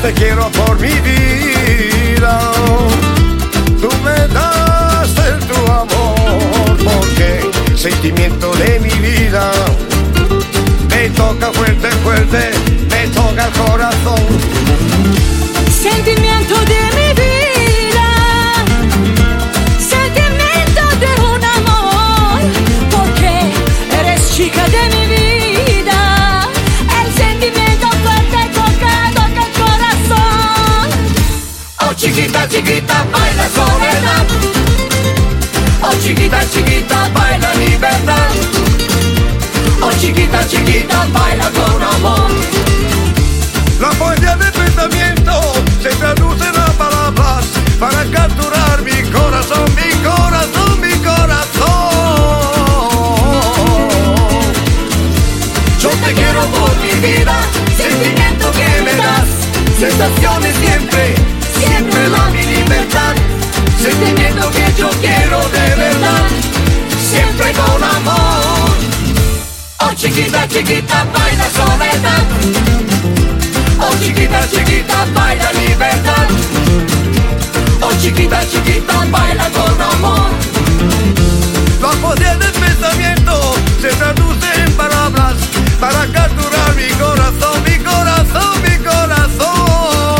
te quiero por mi vida. Tú me das el tu amor, porque sentimiento de mi vida. Me toca fuerte, fuerte, me toca el corazón. Sentimiento de mi vida, sentimiento de un amor, porque eres chica de mi vida. El sentimiento fuerte toca el corazón. Oh chiquita, chiquita, baila soledad. Oh chiquita, chiquita, baila libertad. Oh chiquita, chiquita, baila con amor. La poesía del pensamiento se traduce en las palabras para capturar mi corazón, mi corazón, mi corazón. Yo te quiero por mi vida, sentimiento que me das, sensaciones siempre, siempre la mi libertad. Sentimiento que yo quiero de verdad, siempre con amor. Oh chiquita, chiquita, baila soledad. Oh chiquita, chiquita, baila libertad. Oh chiquita, chiquita, baila con amor. La poesía del pensamiento se traduce en palabras para capturar mi corazón, mi corazón, mi corazón.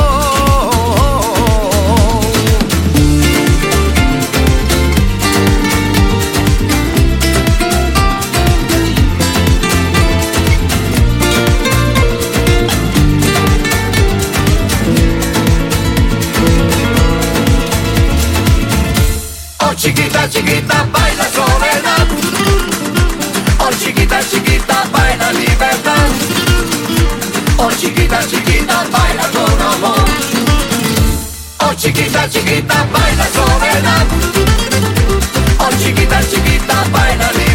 Oh chiquita, chiquita, baila soledad. Oh chiquita, chiquita, baila libertad. Oh chiquita, chiquita, baila con amor. Oh chiquita, chiquita, baila soledad. Oh chiquita, chiquita, baila libertad.